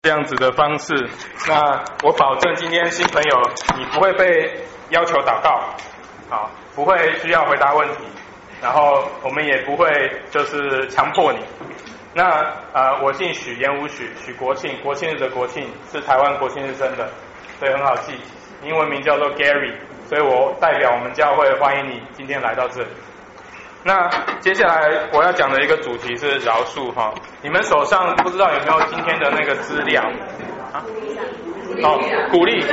这样子的方式，那我保证今天新朋友你不会被要求祷告，好，不会需要回答问题，然后我们也不会就是强迫你。那我姓许，言无许，许国庆，国庆日的国庆是台湾国庆日生的，所以很好记，英文名叫做 Gary， 所以我代表我们教会欢迎你今天来到这里。那接下来我要讲的一个主题是饶恕哈，你们手上不知道有没有今天的那个资料啊？哦，鼓励。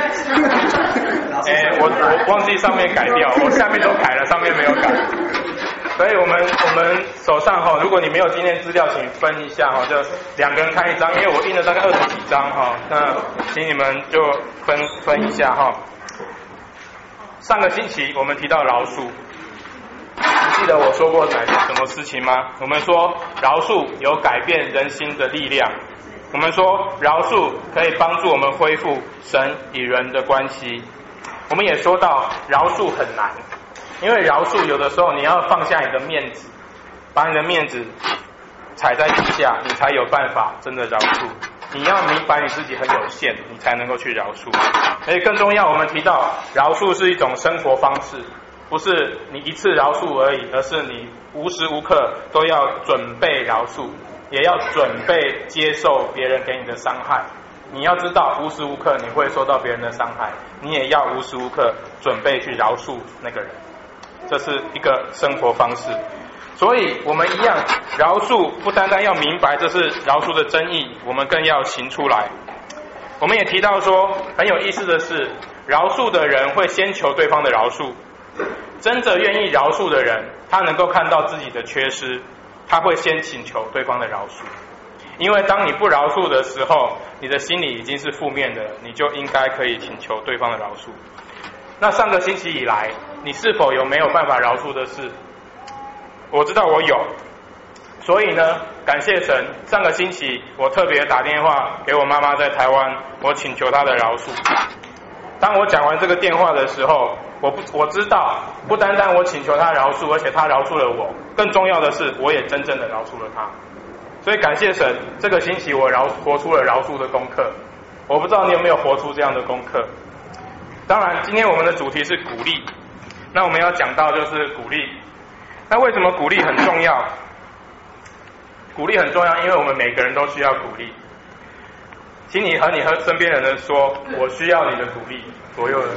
我忘记上面改掉，我下面都改了，上面没有改。所以我们手上哈，如果你没有今天资料，请分一下哈，就2个人看一张，因为我印了大概20几张哈，那请你们就分一下哈。上个星期我们提到饶恕。你记得我说过什么事情吗？我们说饶恕有改变人心的力量，我们说饶恕可以帮助我们恢复神与人的关系，我们也说到饶恕很难，因为饶恕有的时候你要放下你的面子，把你的面子踩在底下，你才有办法真的饶恕。你要明白你自己很有限，你才能够去饶恕。而且更重要，我们提到饶恕是一种生活方式，不是你一次饶恕而已，而是你无时无刻都要准备饶恕，也要准备接受别人给你的伤害。你要知道无时无刻你会受到别人的伤害，你也要无时无刻准备去饶恕那个人，这是一个生活方式。所以我们一样，饶恕不单单要明白这是饶恕的真意，我们更要行出来。我们也提到说，很有意思的是，饶恕的人会先求对方的饶恕，真正愿意饶恕的人，他能够看到自己的缺失，他会先请求对方的饶恕。因为当你不饶恕的时候，你的心里已经是负面的，你就应该可以请求对方的饶恕。那上个星期以来，你是否有没有办法饶恕的事？我知道我有，所以呢，感谢神，上个星期我特别打电话给我妈妈在台湾，我请求她的饶恕。当我讲完这个电话的时候，我知道不单单我请求他饶恕，而且他饶恕了我，更重要的是我也真正的饶恕了他。所以感谢神，这个星期我活出了饶恕的功课。我不知道你有没有活出这样的功课。当然今天我们的主题是鼓励，那我们要讲到就是鼓励。那为什么鼓励很重要？鼓励很重要，因为我们每个人都需要鼓励。请你和身边人说，我需要你的鼓励。所有人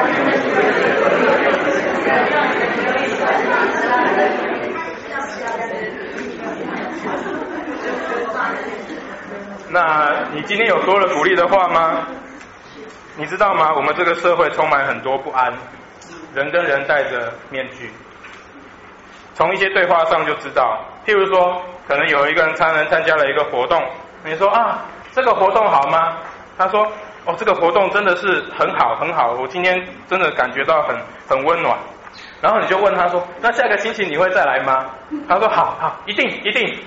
那你今天有说了鼓励的话吗？你知道吗？我们这个社会充满很多不安，人跟人戴着面具，从一些对话上就知道。譬如说，可能有一个人参加了一个活动，你说啊，这个活动好吗？他说，哦，这个活动真的是很好很好，我今天真的感觉到很温暖。然后你就问他说，那下个星期你会再来吗？他说好，一定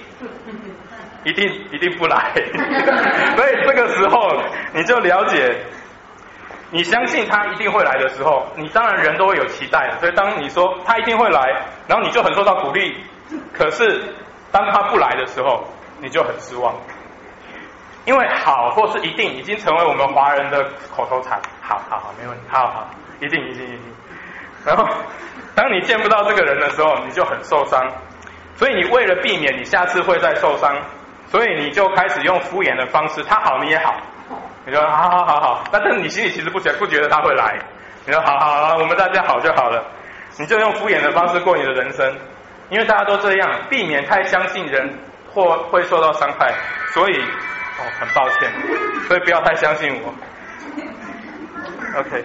不来。所以这个时候你就了解，你相信他一定会来的时候，你当然人都会有期待的。所以当你说他一定会来，然后你就很受到鼓励，可是当他不来的时候，你就很失望。因为好或是一定已经成为我们华人的口头禅，好，没问题，好，一定。然后当你见不到这个人的时候，你就很受伤，所以你为了避免你下次会再受伤，所以你就开始用敷衍的方式，他好你也好，你说好，但是你心里其实不觉得他会来，你说好，我们大家好就好了，你就用敷衍的方式过你的人生，因为大家都这样，避免太相信人或会受到伤害，所以很抱歉，所以不要太相信我。OK，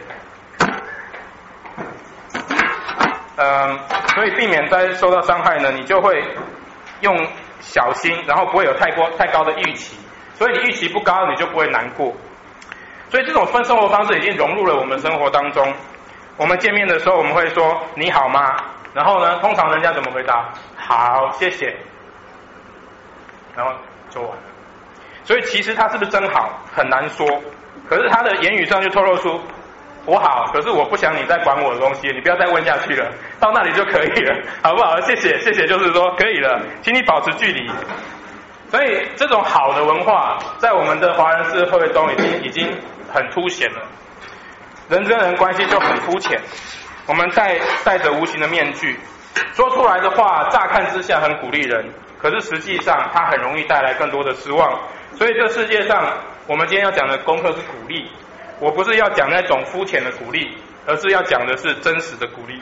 所以避免再受到伤害呢，你就会用小心，然后不会有太高的预期，所以你预期不高，你就不会难过。所以这种生活方式已经融入了我们生活当中。我们见面的时候，我们会说你好吗？然后呢，通常人家怎么回答？好，谢谢，然后就完了。所以其实他是不是真好很难说，可是他的言语上就透露出我好，可是我不想你再管我的东西，你不要再问下去了，到那里就可以了，好不好？谢谢，就是说可以了，请你保持距离。 所以这种好的文化在我们的华人社会中已经很凸显了，人跟人关系就很肤浅，我们戴着无形的面具，说出来的话乍看之下很鼓励人，可是实际上它很容易带来更多的失望。所以这世界上我们今天要讲的功课是鼓励，我不是要讲那种肤浅的鼓励，而是要讲的是真实的鼓励。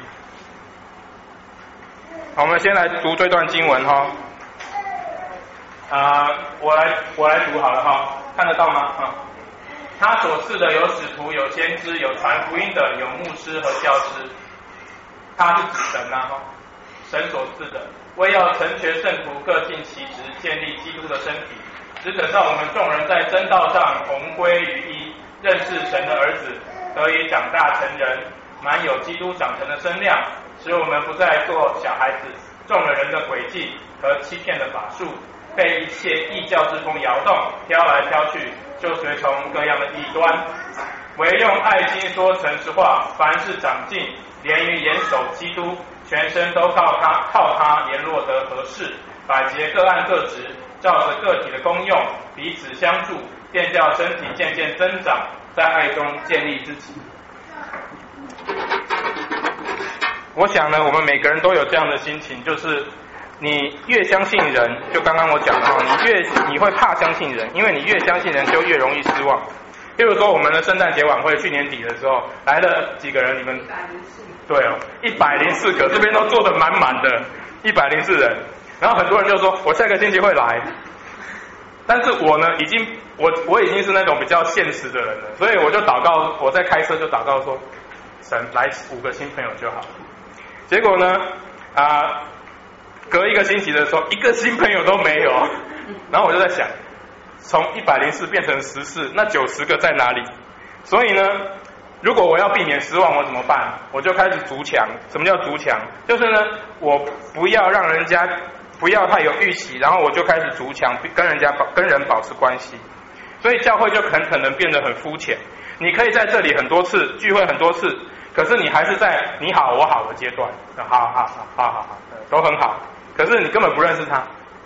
好，我们先来读这段经文哈。我来读好了哈，看得到吗？他所赐的有使徒，有先知，有传福音的，有牧师和教师。他是指神啊，神所赐的，为要成全圣徒，各尽其职，建立基督的身体，只等到我们众人在真道上同归于一，认识神的儿子，得以长大成人，满有基督长成的身量，使我们不再做小孩子，中了人的诡计和欺骗的法术，被一切异教之风摇动，飘来飘去，就随从各样的异端，唯用爱心说诚实话，凡事长进，连于严守基督，全身都靠他联络得合适，百节各按各职，照着个体的功用，彼此相助，便叫身体渐渐增长，在爱中建立自己。我想呢，我们每个人都有这样的心情，就是你越相信人，就刚刚我讲的哈，你会怕相信人，因为你越相信人就越容易失望。例如说我们的圣诞节晚会，去年底的时候来了几个人？你们对哦，104个，这边都坐得满满的，104人。然后很多人就说，我下个星期会来。但是我呢，我已经是那种比较现实的人了，所以我就祷告，我在开车就祷告说，神来5个新朋友就好。结果呢，隔1个星期的时候，1个新朋友都没有。然后我就在想，从104变成14，那90个在哪里？所以呢，如果我要避免失望，我怎么办？我就开始筑墙。什么叫筑墙？就是呢，我不要让人家不要太有预期，然后我就开始筑墙，跟人保持关系。所以教会就很可能变得很肤浅。你可以在这里很多次聚会很多次，可是你还是在你好我好的阶段，好，都很好，可是你根本不认识他。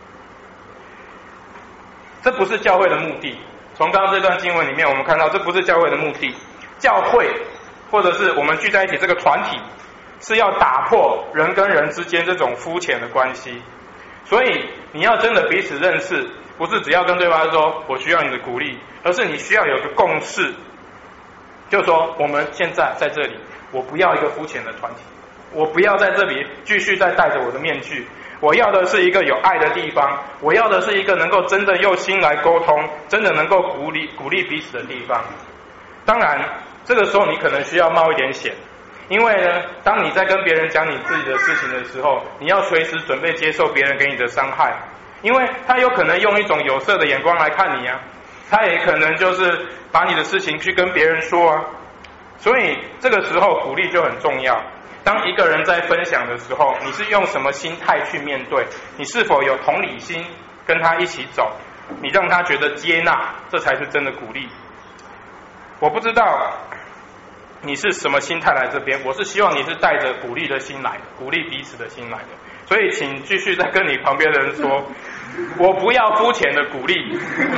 这不是教会的目的。从刚刚这段经文里面，我们看到这不是教会的目的。教会或者是我们聚在一起这个团体，是要打破人跟人之间这种肤浅的关系。所以你要真的彼此认识，不是只要跟对方说我需要你的鼓励，而是你需要有个共识，就是说我们现在在这里，我不要一个肤浅的团体，我不要在这里继续再戴着我的面具，我要的是一个有爱的地方，我要的是一个能够真的用心来沟通，真的能够鼓励彼此的地方。当然这个时候你可能需要冒一点险，因为呢，当你在跟别人讲你自己的事情的时候，你要随时准备接受别人给你的伤害，因为他有可能用一种有色的眼光来看你啊，他也可能就是把你的事情去跟别人说啊。所以这个时候鼓励就很重要。当一个人在分享的时候，你是用什么心态去面对？你是否有同理心跟他一起走？你让他觉得接纳，这才是真的鼓励。我不知道你是什么心态来这边，我是希望你是带着鼓励的心来的，鼓励彼此的心来的。所以请继续再跟你旁边的人说，我不要肤浅的鼓励。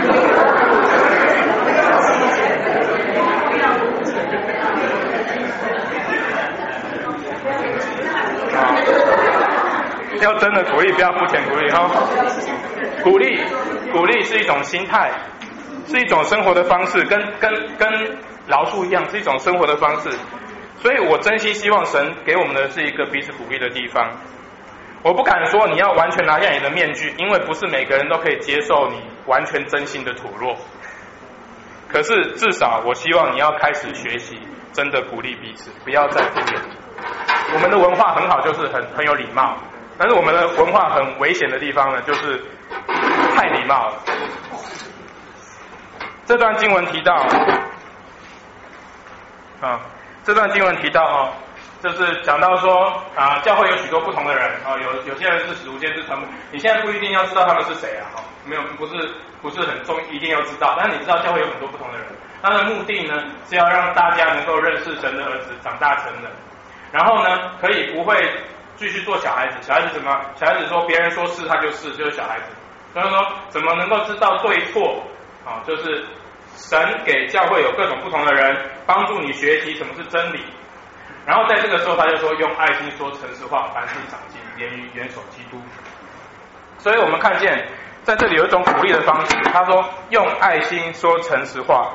要真的鼓励，不要肤浅鼓励哈。鼓励是一种心态，是一种生活的方式，跟饶恕一样，是一种生活的方式。所以我真心希望神给我们的是一个彼此鼓励的地方。我不敢说你要完全拿下你的面具，因为不是每个人都可以接受你完全真心的吐露。可是至少我希望你要开始学习真的鼓励彼此，不要再敷衍。我们的文化很好，就是很有礼貌，但是我们的文化很危险的地方呢，就是太礼貌了。这段经文提到就是讲到说教会有许多不同的人有些人是使徒，有些是传播。你现在不一定要知道他们是谁啊，没有，不是很重，一定要知道。但是你知道教会有很多不同的人，他的目的呢是要让大家能够认识神的儿子，长大成人，然后呢可以不会继续做小孩子。小孩子什么？小孩子说别人说是他就是小孩子。 就是说怎么能够知道对错啊？就是神给教会有各种不同的人，帮助你学习什么是真理。然后在这个时候，他就说用爱心说诚实话，凡事长进，连于元首基督。所以我们看见在这里有一种鼓励的方式，他说用爱心说诚实话。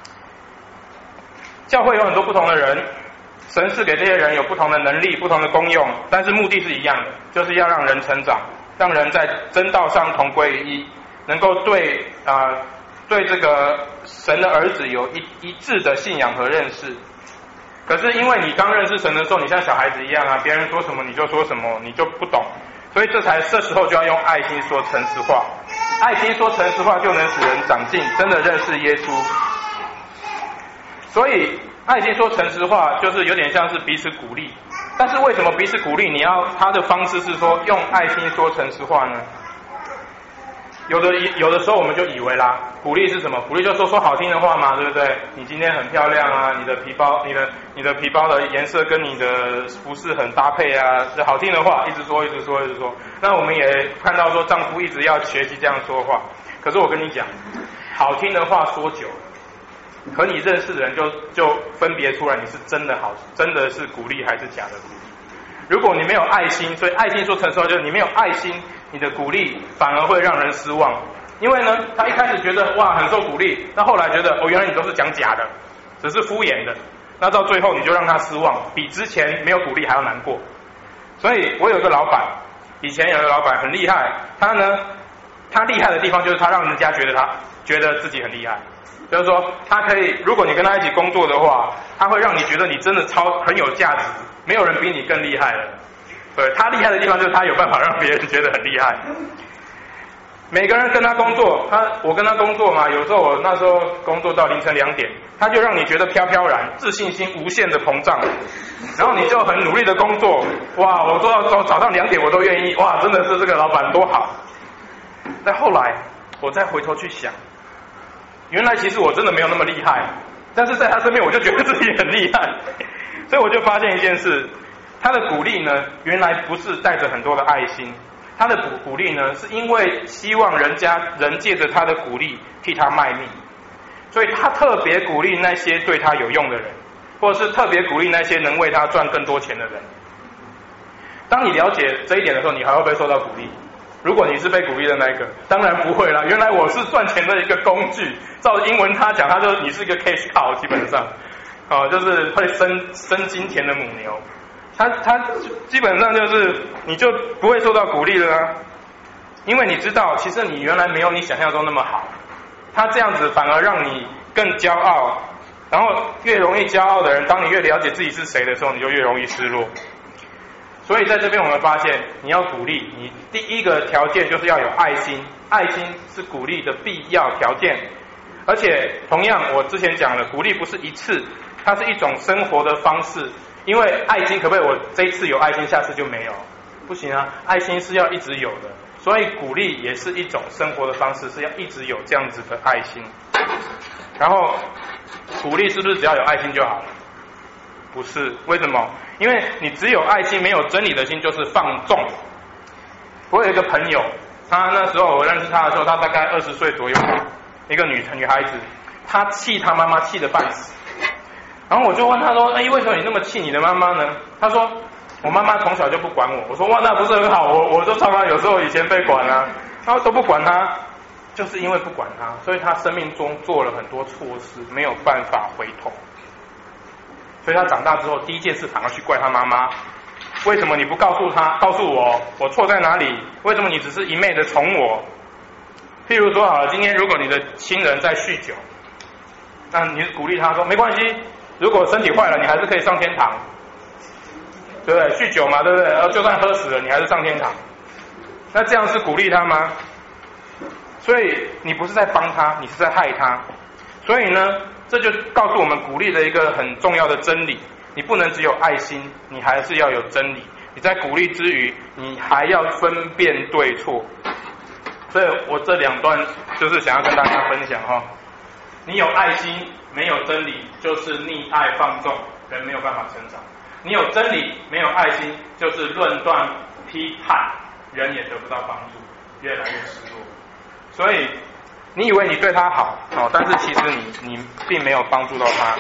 教会有很多不同的人，神是给这些人有不同的能力、不同的功用，但是目的是一样的，就是要让人成长，让人在真道上同归于一，能够对这个神的儿子有一致的信仰和认识。可是因为你刚认识神的时候，你像小孩子一样啊，别人说什么你就说什么，你就不懂，所以这时候就要用爱心说诚实话。爱心说诚实话就能使人长进，真的认识耶稣。所以爱心说诚实话就是有点像是彼此鼓励，但是为什么彼此鼓励他的方式是说用爱心说诚实话呢？有的时候我们就以为啦，鼓励是什么？鼓励就说好听的话嘛，对不对？你今天很漂亮啊，你的皮包的颜色跟你的服饰很搭配啊，是好听的话，一直说。那我们也看到说丈夫一直要学习这样说话。可是我跟你讲，好听的话说久了，和你认识的人就分别出来你是真的是鼓励还是假的鼓励。如果你没有爱心，所以爱心说诚实话就是你没有爱心，你的鼓励反而会让人失望。因为呢，他一开始觉得哇很受鼓励，那后来觉得原来你都是讲假的，只是敷衍的，那到最后你就让他失望，比之前没有鼓励还要难过。所以我有个老板，以前有个老板很厉害，他厉害的地方就是他让人家觉得自己很厉害。就是说，他可以，如果你跟他一起工作的话，他会让你觉得你真的很有价值，没有人比你更厉害了。对，他厉害的地方就是他有办法让别人觉得很厉害。每个人跟他工作，我跟他工作嘛，有时候我那时候工作到凌晨2点，他就让你觉得飘飘然，自信心无限的膨胀，然后你就很努力的工作，哇，我做到早上2点我都愿意，哇，真的是这个老板多好。但后来我再回头去想，原来其实我真的没有那么厉害，但是在他身边我就觉得自己很厉害，所以我就发现一件事，他的鼓励呢，原来不是带着很多的爱心，他的鼓励呢，是因为希望人借着他的鼓励替他卖命，所以他特别鼓励那些对他有用的人，或者是特别鼓励那些能为他赚更多钱的人。当你了解这一点的时候，你还会不会受到鼓励？如果你是被鼓励的那一个，当然不会啦。原来我是赚钱的一个工具。照英文他讲，他说你是一个 cash cow， 基本上，就是会生金钱的母牛。他基本上就是你就不会受到鼓励了啊，因为你知道，其实你原来没有你想象中那么好。他这样子反而让你更骄傲，然后越容易骄傲的人，当你越了解自己是谁的时候，你就越容易失落。所以在这边我们发现，你要鼓励，你第一个条件就是要有爱心，爱心是鼓励的必要条件。而且同样，我之前讲了，鼓励不是一次，它是一种生活的方式。因为爱心可不可以我这一次有爱心，下次就没有？不行啊，爱心是要一直有的。所以鼓励也是一种生活的方式，是要一直有这样子的爱心。然后鼓励是不是只要有爱心就好了？不是，为什么？因为你只有爱心没有真理的心就是放纵。我有一个朋友，他那时候我认识他的时候，他大概20岁左右，一个女孩子，她气她妈妈气得半死。然后我就问他说：“为什么你那么气你的妈妈呢？”他说：“我妈妈从小就不管我。”我说：“哇，那不是很好？我就常常有时候以前被管啊，他都不管他，就是因为不管他，所以他生命中做了很多错事，没有办法回头。所以他长大之后，第一件事反而去怪他妈妈，为什么你不告诉我，我错在哪里？为什么你只是一昧的宠我？譬如说好了，今天如果你的亲人在酗酒，那你鼓励他说没关系，如果身体坏了，你还是可以上天堂，对不对？酗酒嘛，对不对？就算喝死了，你还是上天堂。那这样是鼓励他吗？所以你不是在帮他，你是在害他。所以呢，这就告诉我们鼓励的一个很重要的真理，你不能只有爱心，你还是要有真理。你在鼓励之余，你还要分辨对错。所以我这2段就是想要跟大家分享哈。你有爱心没有真理，就是溺爱放纵，人没有办法成长。你有真理没有爱心，就是论断批判，人也得不到帮助，越来越失落。 所以你以为你对他好，但是其实你并没有帮助到他。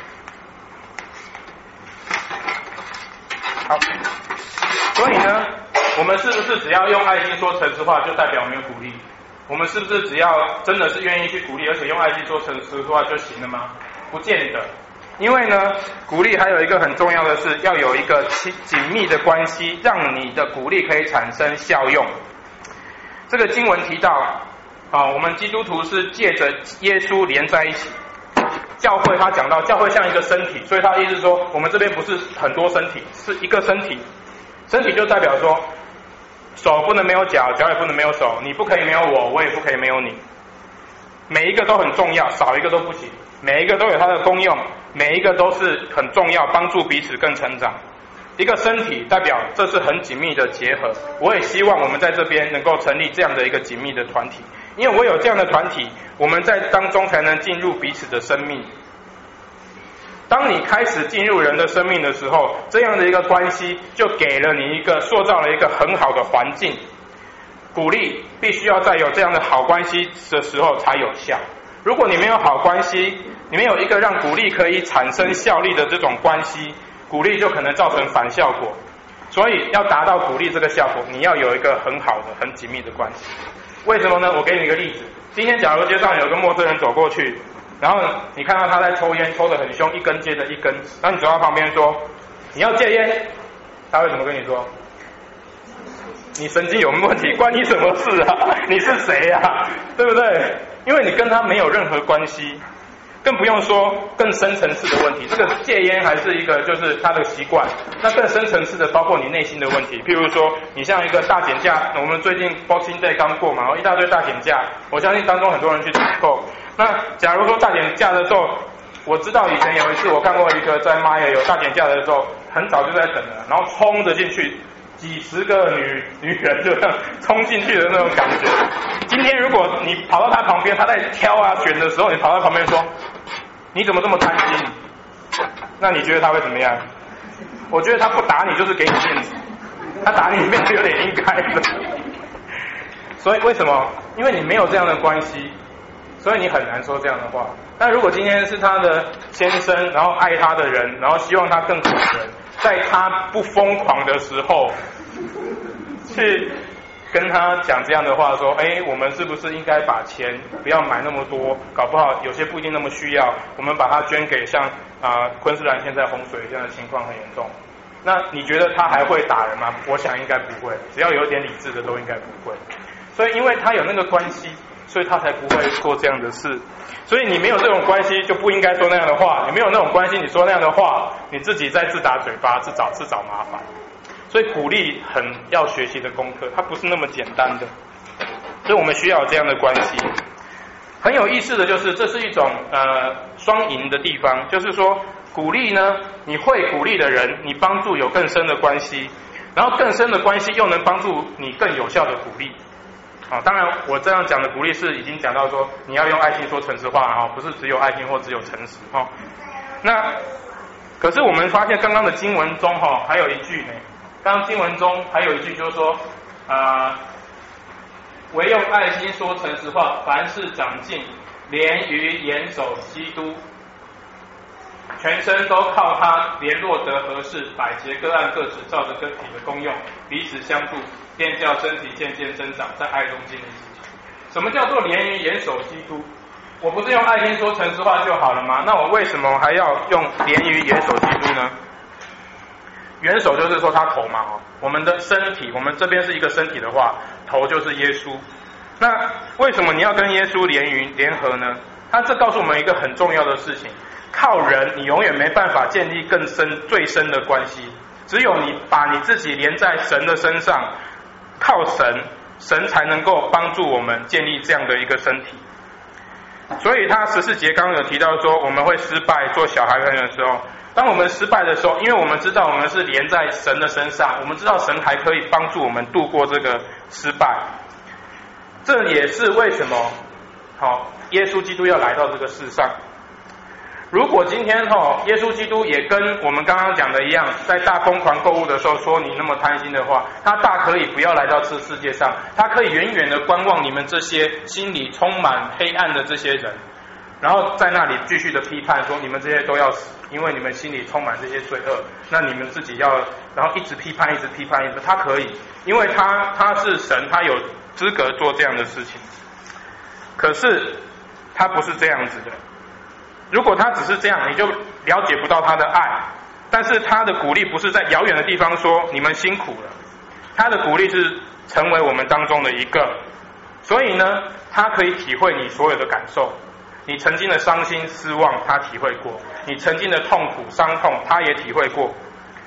好，所以呢，我们是不是只要用爱心说诚实话，就代表我们有鼓励？我们是不是只要真的是愿意去鼓励，而且用爱心说诚实话就行了吗？不见得。因为呢，鼓励还有一个很重要的是，要有一个紧密的关系，让你的鼓励可以产生效用。这个经文提到，我们基督徒是借着耶稣连在一起。教会他讲到，教会像一个身体，所以他的意思是说，我们这边不是很多身体，是一个身体。身体就代表说，手不能没有脚，脚也不能没有手，你不可以没有我，我也不可以没有你。每一个都很重要，少一个都不行。每一个都有它的功用，每一个都是很重要，帮助彼此更成长。一个身体代表这是很紧密的结合。我也希望我们在这边能够成立这样的一个紧密的团体，因为我有这样的团体，我们在当中才能进入彼此的生命。当你开始进入人的生命的时候，这样的一个关系就给了你塑造了一个很好的环境。鼓励必须要在有这样的好关系的时候才有效。如果你没有好关系，你没有一个让鼓励可以产生效力的这种关系，鼓励就可能造成反效果。所以要达到鼓励这个效果，你要有一个很好的、很紧密的关系。为什么呢？我给你一个例子。今天假如街上有个陌生人走过去，然后你看到他在抽烟，抽得很凶，一根接着一根，然后你走到旁边说你要戒烟，他会怎么跟你说？你神经有问题，关你什么事啊？你是谁啊？对不对？因为你跟他没有任何关系，更不用说更深层次的问题。这个戒烟还是一个就是他的习惯，那更深层次的包括你内心的问题。譬如说，你像一个大减价，我们最近 Boxing Day 刚过嘛，一大堆大减价，我相信当中很多人去采购。那假如说大减价的时候，我知道以前有一次我看过一个在妈耶有大减价的时候，很早就在等了，然后冲着进去。几十个女人就这样冲进去的那种感觉。今天如果你跑到他旁边，他在挑啊选的时候，你跑到旁边说：“你怎么这么贪心？”那你觉得他会怎么样？我觉得他不打你就是给你面子，他打你面子有点应该的。所以为什么？因为你没有这样的关系，所以你很难说这样的话。但如果今天是他的先生，然后爱他的人，然后希望他更好的人。在他不疯狂的时候，去跟他讲这样的话，说：“我们是不是应该把钱不要买那么多？搞不好有些不一定那么需要，我们把它捐给像昆士兰现在洪水这样的情况很严重。”那你觉得他还会打人吗？我想应该不会，只要有点理智的都应该不会。所以因为他有那个关系，所以他才不会做这样的事。所以你没有这种关系，就不应该说那样的话。你没有那种关系，你说那样的话，你自己在自打嘴巴，自找麻烦。所以鼓励很要学习的功课，它不是那么简单的。所以我们需要有这样的关系。很有意思的就是，这是一种双赢的地方，就是说鼓励呢，你会鼓励的人，你帮助有更深的关系，然后更深的关系又能帮助你更有效的鼓励。当然我这样讲的鼓励是已经讲到说你要用爱心说诚实话，不是只有爱心或只有诚实。那可是我们发现刚刚的经文中还有一句呢，刚刚经文中还有一句就是说唯用爱心说诚实话，凡事长进，连于严守基督，全身都靠他联络得合适，百节各按各职，照着个体的功用，彼此相顾，便叫身体渐渐增长，在爱中建立自己。什么叫做连于严守基督？我不是用爱心说诚实话就好了吗？那我为什么还要用连于严守基督呢？元首就是说他头嘛，我们的身体，我们这边是一个身体的话，头就是耶稣。那为什么你要跟耶稣联合呢？他这告诉我们一个很重要的事情，靠人你永远没办法建立更深最深的关系，只有你把你自己连在神的身上，靠神，神才能够帮助我们建立这样的一个身体。所以他14节刚刚有提到说我们会失败，做小孩的时候，当我们失败的时候，因为我们知道我们是连在神的身上，我们知道神还可以帮助我们度过这个失败。这也是为什么耶稣基督要来到这个世上。 如果今天耶稣基督也跟我们刚刚讲的一样，在大疯狂购物的时候说你那么贪心的话，他大可以不要来到这世界上，他可以远远的观望你们这些心里充满黑暗的这些人，然后在那里继续的批判说你们这些都要死，因为你们心里充满这些罪恶，那你们自己要，然后一直批判，一直批判，一直，他可以，因为他是神，他有资格做这样的事情。可是他不是这样子的。如果他只是这样，你就了解不到他的爱。但是他的鼓励不是在遥远的地方说你们辛苦了，他的鼓励是成为我们当中的一个。所以呢，他可以体会你所有的感受，你曾经的伤心失望他体会过，你曾经的痛苦伤痛他也体会过。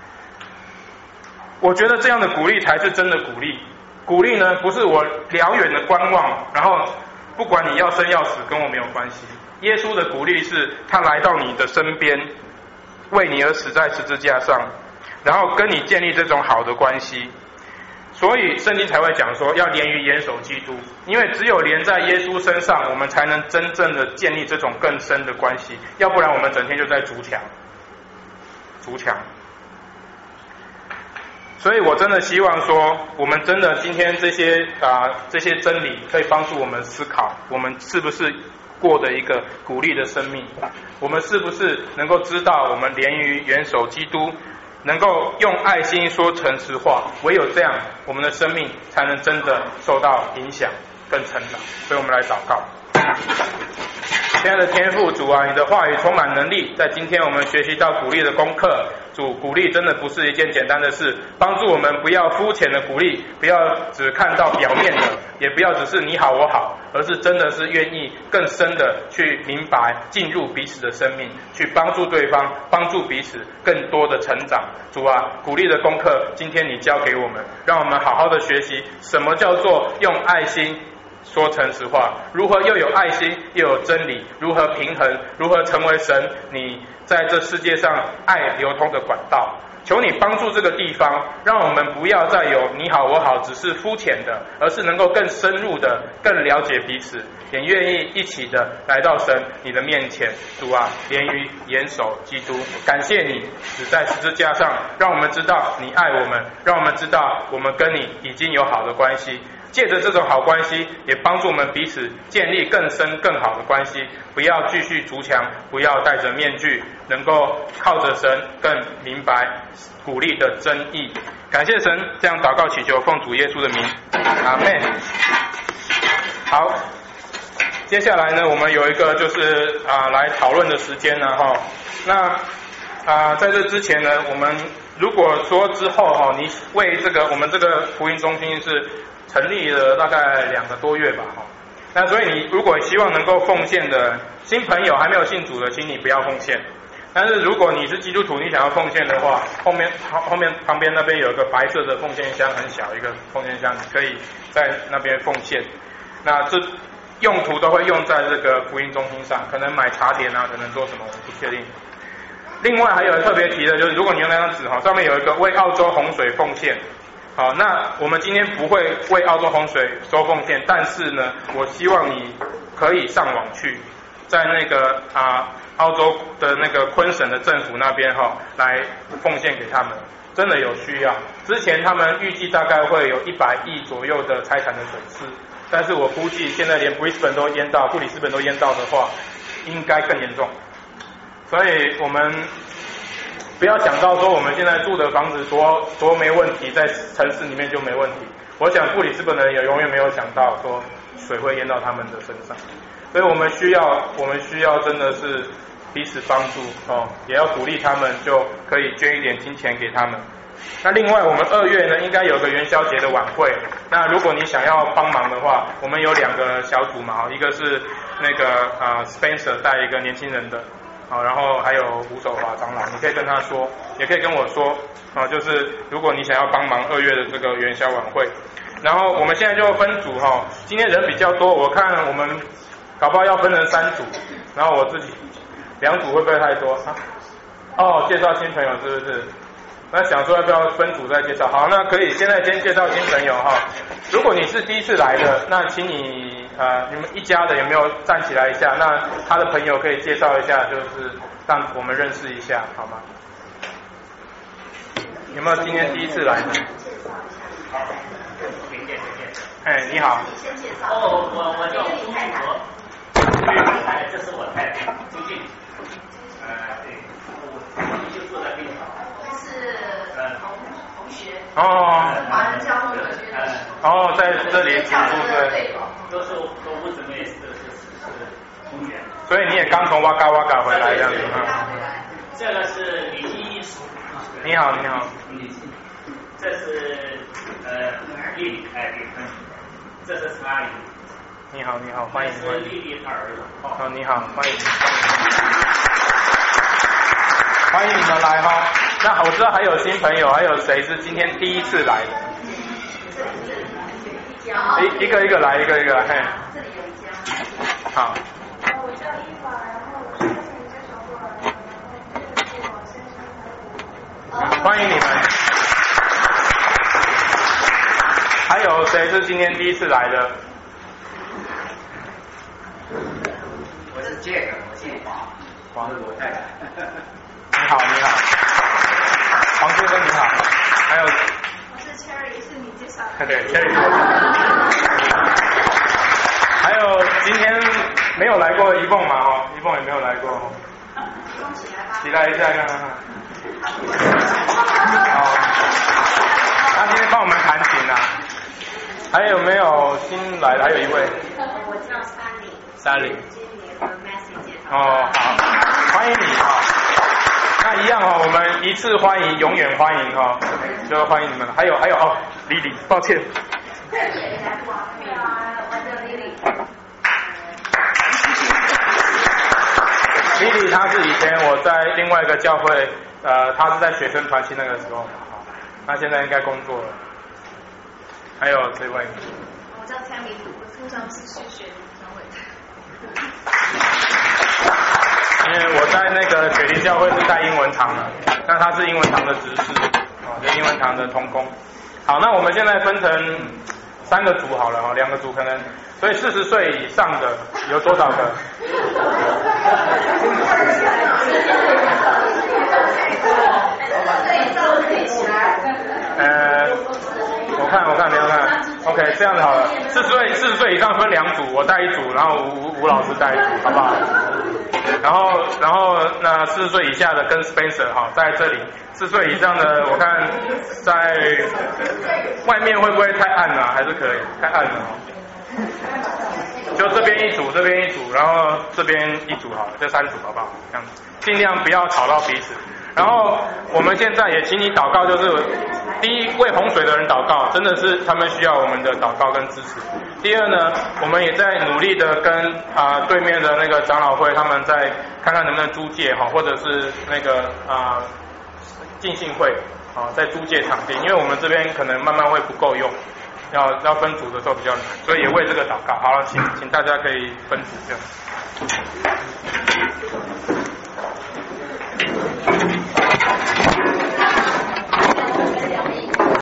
我觉得这样的鼓励才是真的鼓励。鼓励呢，不是我遥远的观望，然后不管你要生要死跟我没有关系。耶稣的鼓励是他来到你的身边，为你而死在十字架上，然后跟你建立这种好的关系。所以圣经才会讲说要连于严守基督，因为只有连在耶稣身上，我们才能真正的建立这种更深的关系，要不然我们整天就在筑墙。所以我真的希望说，我们真的今天这些真理可以帮助我们思考，我们是不是过的一个鼓励的生命，我们是不是能够知道我们连于元首基督，能够用爱心说诚实话，唯有这样我们的生命才能真的受到影响跟成长。所以我们来祷告。亲爱的天父，主啊，你的话语充满能力，在今天我们学习到鼓励的功课。主，鼓励真的不是一件简单的事，帮助我们不要肤浅的鼓励，不要只看到表面的，也不要只是你好我好，而是真的是愿意更深的去明白，进入彼此的生命，去帮助对方，帮助彼此更多的成长。主啊，鼓励的功课今天你教给我们，让我们好好的学习什么叫做用爱心说诚实话，如何又有爱心又有真理，如何平衡，如何成为神你在这世界上爱流通的管道。求你帮助这个地方，让我们不要再有你好我好只是肤浅的，而是能够更深入的更了解彼此，也愿意一起的来到神你的面前。主啊，连于严守基督，感谢你死在十字架上，让我们知道你爱我们，让我们知道我们跟你已经有好的关系，借着这种好关系，也帮助我们彼此建立更深更好的关系，不要继续筑墙，不要戴着面具，能够靠着神更明白鼓励的真意。感谢神，这样祷告祈求，奉主耶稣的名，阿们。好，接下来呢，我们有一个就是来讨论的时间呢哈。那在这之前呢，我们如果说之后你为这个我们这个福音中心是成立了大概2个多月吧哈。那所以你如果希望能够奉献的新朋友还没有信主的，请你不要奉献。但是如果你是基督徒，你想要奉献的话，后面旁边那边有一个白色的奉献箱，很小一个奉献箱，你可以在那边奉献。那这用途都会用在这个福音中心上，可能买茶点啊，可能做什么我不确定。另外还有特别提的就是，如果你用那张纸上面有一个为澳洲洪水奉献。好，那我们今天不会为澳洲洪水收奉献，但是呢，我希望你可以上网去，在那个澳洲的那个昆省的政府那边来奉献给他们，真的有需要。之前他们预计大概会有100亿左右的财产的损失，但是我估计现在连布里斯本都淹到，布里斯本都淹到的话，应该更严重。所以我们不要想到说我们现在住的房子多没问题，在城市里面就没问题。我想布里斯本的人也永远没有想到说水会淹到他们的身上，所以我们需要真的是彼此帮助也要鼓励他们，就可以捐一点金钱给他们。那另外我们2月呢，应该有个元宵节的晚会。那如果你想要帮忙的话，我们有2个小组嘛，一个是那个Spencer 带一个年轻人的。然后还有吴守华长老，你可以跟他说，也可以跟我说就是如果你想要帮忙2月的这个元宵晚会。然后我们现在就分组今天人比较多，我看我们搞不好要分成3组，然后我自己2组会不会太多介绍新朋友是不是？那想说要不要分组再介绍？好，那可以现在先介绍新朋友如果你是第一次来的，那请你你们一家的有没有站起来一下？那他的朋友可以介绍一下，就是让我们认识一下，好吗？有没有今天第一次来的？ 好，请见。 哎，你好。 先介绍。我叫朱俊国。这是我太太朱静。对，我就坐在这里。这是同学。 哦。 华人交流的学生。 哦，在这里读书对。 都是我姊妹是同学。 所以你也刚从哇嘎哇嘎回来这样子啊？这个是李记艺术。 你好。 这是丽丽，这是陈阿姨。 你好，欢迎。 这是丽丽她儿子。 哦，你好，欢迎。欢迎你们来哈。那我知道还有新朋友，还有谁是今天第一次来的？一个来，一个来，嘿。 这里有一家。 好。 我叫伊娃，然后我是之前介绍过来的，然后这个是我先生还有我。 欢迎你们。还有谁是今天第一次来的？ 我是Jack，我姓黄，是我太太。 你好，黄先生你好。还有。 我是 Cherry， 是你介绍的。 对 ，Cherry。还有今天没有来过一凤嘛？哦，一凤也没有来过。 一凤起来吧。 起来一下看看。好。他今天帮我们弹琴啊。还有没有新来的？还有一位。 我叫Sally。今年和 Messi 介绍。 哦，好，欢迎你哈。那一样哦，我们一次欢迎，永远欢迎哈，就欢迎你们了。还有哦，莉莉，抱歉。 我叫莉莉。 莉莉她是以前我在另外一个教会，她是在学生团契那个时候，她现在应该工作了。还有这位。 我叫 Tammy， 我通常是去学教会的。 因为我在那个雪梨教会是带英文堂的，那他是英文堂的执事，就英文堂的同工。好，那我们现在分成3个组好了2个组可能，所以40岁以上的有多少个？我看你要看 ，OK， 这样子好了，40岁以上分2组，我带一组，然后吴老师带一组，好不好？然后那40岁以下的跟 Spencer 哈，在这里，4岁以上的我看在外面会不会太暗了？还是可以，太暗了。就这边一组，这边一组，然后这边一组好了，这3组好不好？这样子，尽量不要吵到彼此。然后我们现在也请你祷告，就是第一，为洪水的人祷告，真的是他们需要我们的祷告跟支持。第二呢，我们也在努力的跟对面的那个长老会，他们在看看能不能租借哈，或者是那个浸信会在租借场地，因为我们这边可能慢慢会不够用，要分组的时候比较难，所以也为这个祷告。好了，请大家可以分组这样。